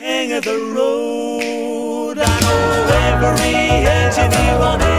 hang of the road. I know every engineer on